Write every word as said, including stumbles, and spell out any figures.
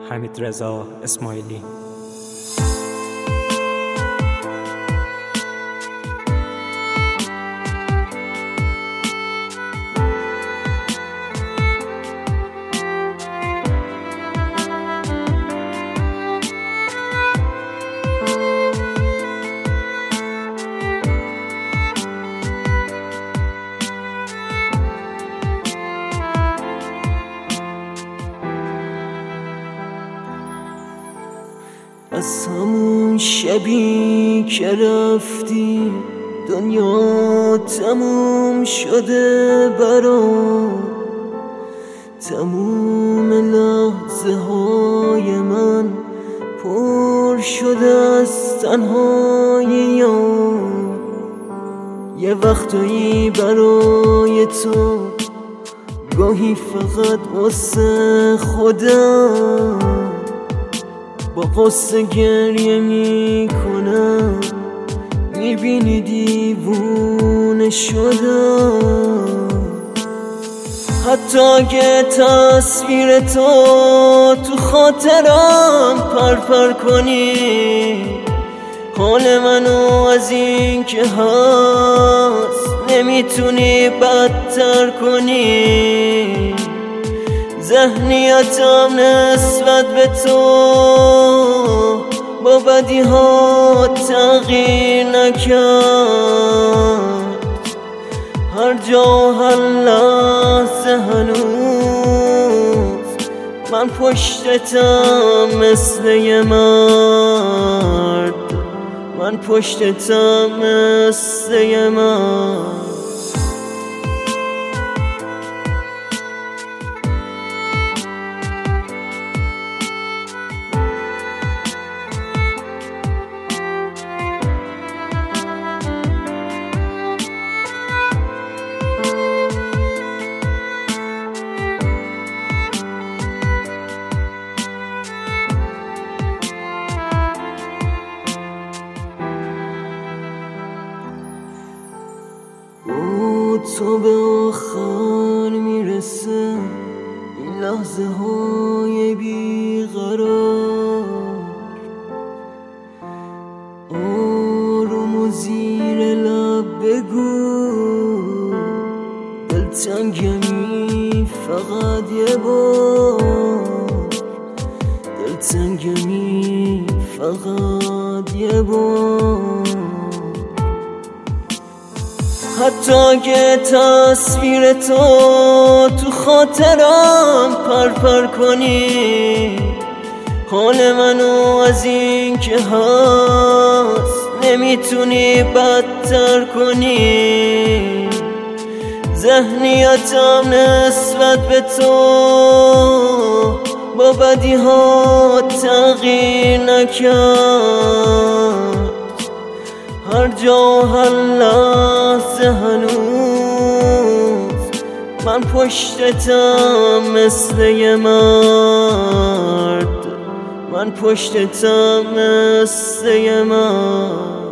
حمیدرضا اسماعیلی. از همون شبی که رفتی دنیا تموم شده برام، تموم لحظه های من پر شده از تنهاییام. یه وقتایی برای تو، گاهی فقط واسه خودم، با قصه گریه میکنم. میبینی دیوونه شدم، حتی اگه تصویر تو تو خاطرم پرپر کنی، حال منو از این که هست نمیتونی بدتر کنی. ذهنیتم نسبت به تو با بدی ها تغییر نکرد. هر جا هر لحظه هنوز من پشتتم مثل یه مرد، من پشتتم مثل یه مرد. تو به آخر میرسه این لحظه های بیقرار، آروم و زیر لب بگو دلتنگمی فقط یه بار، دلتنگمی فقط یه بار. حتی اگه تصویر تو تو خاطرم پرپر کنی، حال منو از این که هست نمیتونی بدتر کنی. ذهنیتم نسبت به تو با بدی ها تغییر نکرد. هر جا هر لحظه هنوز من پشتتم مثل یه مرد، من پشتتم مثل یه مرد.